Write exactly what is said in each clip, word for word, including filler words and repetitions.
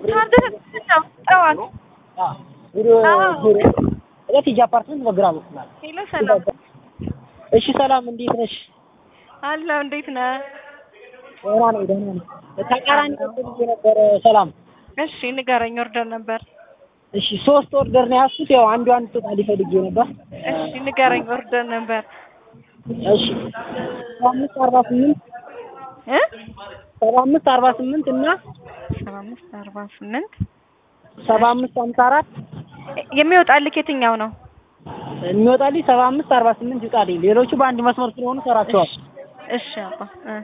ታዲያ ጠዋት አዎ ዙሩ እዚህ አፓርትመንት በግራ በኩል ማለት ሄሎ ሰላም እሺ ሰላም እንዴት ነሽ አለሁ እንዴት ነህ ደህና ነኝ ደህና ነኝ ተቃራኒ ቁጥር ነበር ሰላም እሺ ንገረኝ ኦርደር ነበር እሺ ሶስት ኦርደር ነው ያስኩት ያው አንዱ አንድ ቶታል ፈልጌ ነበር እሺ ንገረኝ ኦርደር ነበር እሺ ሰባ አምስት አርባ ስምንት እ ሰባ አምስት አርባ ስምንት እና ሰባ አምስት አርባ ስምንት ሰባ አምስት ሃምሳ አራት የሚወጣልህ የትኛው ነው የሚወጣልኝ ሰባ አምስት አርባ ስምንት ይወጣልኝ ሌሎቹ በአንድ መስመር ስለሆኑ ሰራቸዋል እሺ አባ እ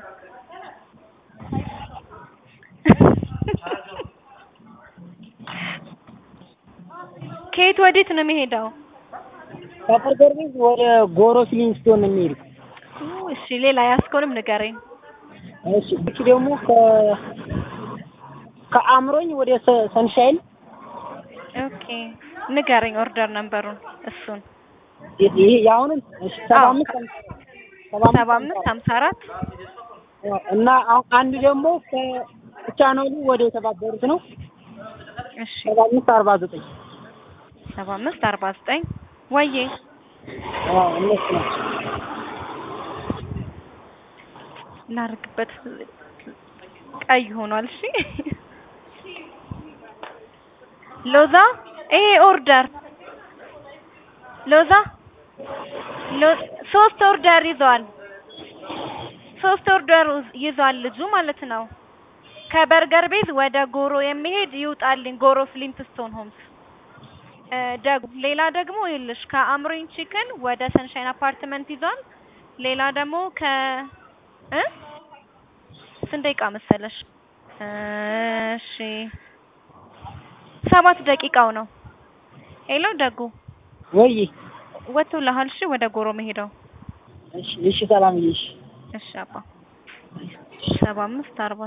ከየት ወዴት ነው የሚሄደው ከበርገር ቤት ወደ ጎሮ ፍሊንስቶን ነው የሚሄደው እሺ ሌላ ያስኮንም ንገረኝ እሺ እቺ ደግሞ ከ ከአምሮኝ ወደ ሰንሻይን ኦኬ ንገረኝ ኦርደር ነምበሩን እሱን ይሄ ያውንም እሺ ሰባ አምስት ሰባ አምስት ሃምሳ አራት እና አንዱ ደግሞ ከቻናሉ ወደ ተባበሩት ነው እሺ ሰባ አምስት አርባ ዘጠኝ ሰባ አምስት አርባ ዘጠኝ ወዬ አዎ እነሱ ናቸው ላርግበት ቀይ ሆኗል እሺ ሎዛ ይሄ ኦርደር ሎዛ ሶስት ኦርደር ይዟል ሶስት ኦርደር ይዟል ልጁ ማለት ነው ከበርገር ቤት ወደ ጎሮ የሚሄድ ይውጣልኝ ጎሮ ፍሊንትስቶን ሆምስ ደግ ሌላ ደግሞ ይልሽ ከአምሮኝ ቺክን ወደ ሰንሻይን አፓርትመንት ይዟል ሌላ ደግሞ ከ እ ስንት ደቂቃ መሰለሽ እሺ ሰባት ደቂቃው ነው ሄሎ ደጉ ወይ ወጥቶልሃል እሺ ወደ ጎሮ መሄደው እሺ እሺ ሰላም ይሽ እሺ አባ ሰባ አምስት አርባ